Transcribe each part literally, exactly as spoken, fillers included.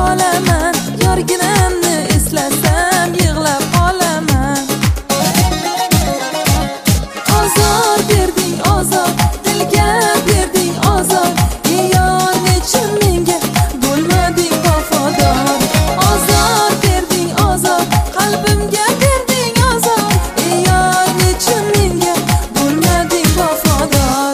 qolaman, yorginamni eslasam yig'lab qolaman. Ozor berding ozor, dilga berding ozor, ey yor nechun menga bo'lmading vafodor. Ozor berding ozor, qalbimga berding ozor, ey yor nechun menga bo'lmading vafodor.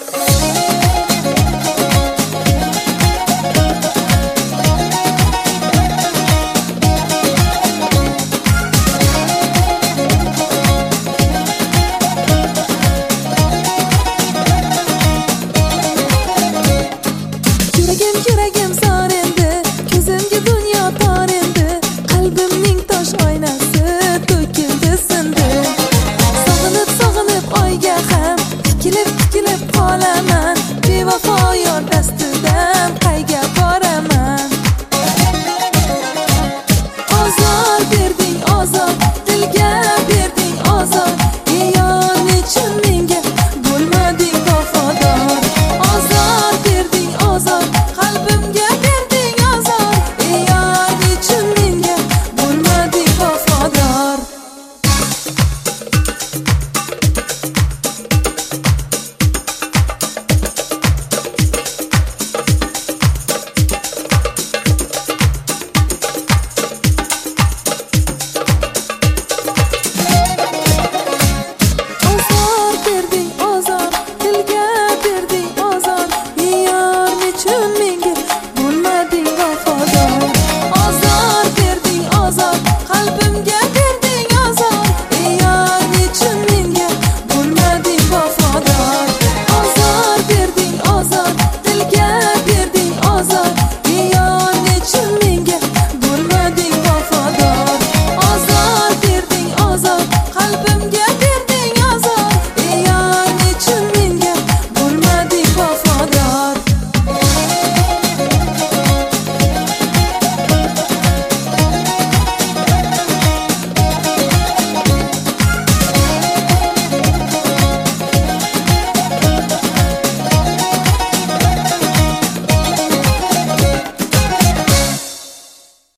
Yuragim yuragim zor endi, ko'zimga dunyo tor endi, qalbimning tosh oynasi to'kildi sindi. Sog'inib sog'inib oyga ham tikilib tikilib qolaman, bevafo yor dastidan qayga boraman. Ozor berding ozor, dilga berding ozor, ey yor nechun menga bo'lmading vafodor. Ozor berding ozor, qalbimga berding ozor, ey yor nechun menga bo'lmading vafodor. Ozor berding ozor, dilga berding ozor, ey yor nechun